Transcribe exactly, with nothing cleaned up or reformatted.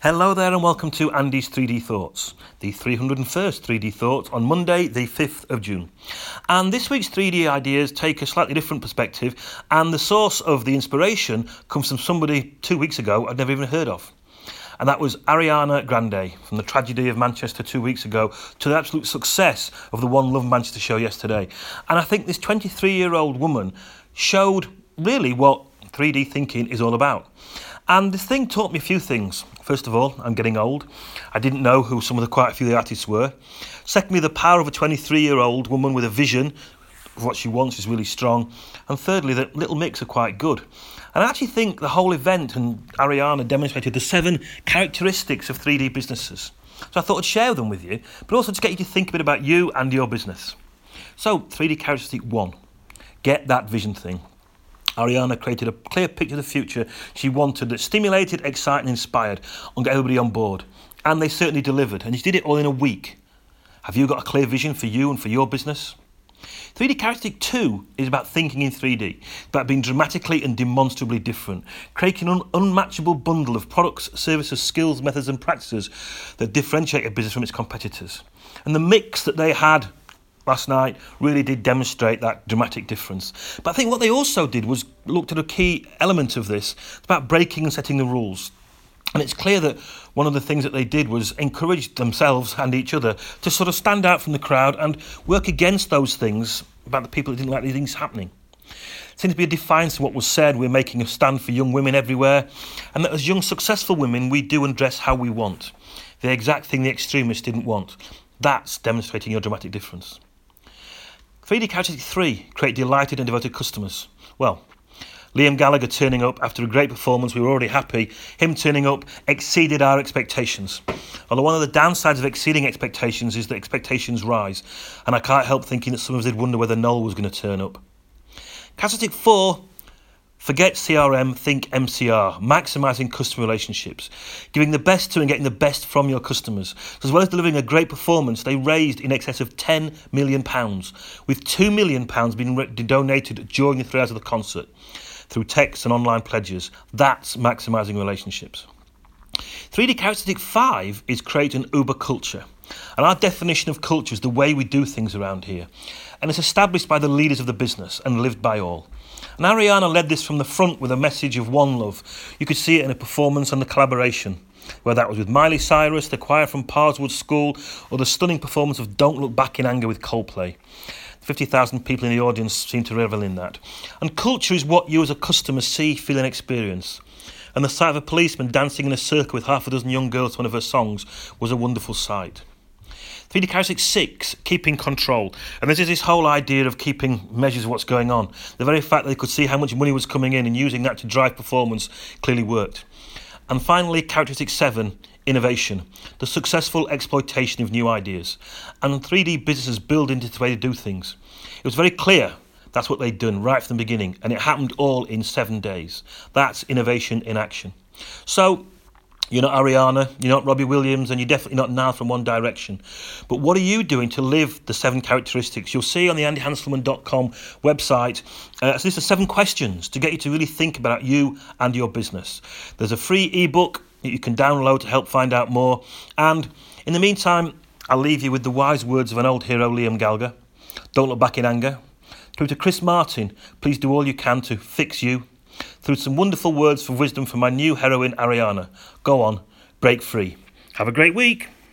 Hello there and welcome to Andy's three D Thoughts, the three hundred first three D Thoughts on Monday the fifth of June. And this week's three D ideas take a slightly different perspective, and the source of the inspiration comes from somebody two weeks ago I'd never even heard of. And that was Ariana Grande, from the tragedy of Manchester two weeks ago to the absolute success of the One Love Manchester show yesterday. And I think this twenty-three-year-old woman showed really what three D thinking is all about. And this thing taught me a few things. First of all, I'm getting old. I didn't know who some of the quite a few of the artists were. Secondly, the power of a twenty-three-year-old woman with a vision of what she wants is really strong. And thirdly, that Little Mix are quite good. And I actually think the whole event and Ariana demonstrated the seven characteristics of three D businesses. So I thought I'd share them with you, but also to get you to think a bit about you and your business. So, three D characteristic one, get that vision thing. Ariana created a clear picture of the future she wanted that stimulated, excited and inspired and got everybody on board. And they certainly delivered. And she did it all in a week. Have you got a clear vision for you and for your business? three D characteristic two is about thinking in three D. It's about being dramatically and demonstrably different. Creating an unmatchable bundle of products, services, skills, methods and practices that differentiate a business from its competitors. And the mix that they had last night really did demonstrate that dramatic difference. But I think what they also did was looked at a key element of this. It's about breaking and setting the rules. And it's clear that one of the things that they did was encourage themselves and each other to sort of stand out from the crowd and work against those things about the people that didn't like these things happening. It seems to be a defiance of what was said. We're making a stand for young women everywhere. And that as young, successful women, we do and dress how we want. The exact thing the extremists didn't want. That's demonstrating your dramatic difference. three D characteristic three, create delighted and devoted customers. Well, Liam Gallagher turning up after a great performance, we were already happy. Him turning up exceeded our expectations. Although one of the downsides of exceeding expectations is that expectations rise. And I can't help thinking that some of us did wonder whether Noel was going to turn up. Characteristic four, forget C R M, think M C R, maximising customer relationships, giving the best to and getting the best from your customers. So as well as delivering a great performance, they raised in excess of ten million pounds, with two million pounds being re- donated during the three hours of the concert through texts and online pledges. That's maximising relationships. three D characteristic five is create an Uber culture. And our definition of culture is the way we do things around here. And it's established by the leaders of the business and lived by all. And Ariana led this from the front with a message of one love. You could see it in a performance and the collaboration, whether that was with Miley Cyrus, the choir from Parswood School, or the stunning performance of Don't Look Back in Anger with Coldplay. fifty thousand people in the audience seem to revel in that. And culture is what you as a customer see, feel and experience. And the sight of a policeman dancing in a circle with half a dozen young girls to one of her songs was a wonderful sight. three D characteristic six, keeping control. And this is this whole idea of keeping measures of what's going on. The very fact that they could see how much money was coming in and using that to drive performance clearly worked. And finally, characteristic seven, innovation. The successful exploitation of new ideas. And three D businesses build into the way to do things. It was very clear that's what they'd done right from the beginning. And it happened all in seven days. That's innovation in action. So, you're not Ariana, you're not Robbie Williams, and you're definitely not Niall from One Direction. But what are you doing to live the seven characteristics? You'll see on the andy hanselman dot com website, uh, so this is seven questions to get you to really think about you and your business. There's a free ebook that you can download to help find out more. And in the meantime, I'll leave you with the wise words of an old hero, Liam Gallagher. Don't look back in anger. Through to Chris Martin, please do all you can to fix you. Through some wonderful words of wisdom from my new heroine, Ariana. Go on, break free. Have a great week.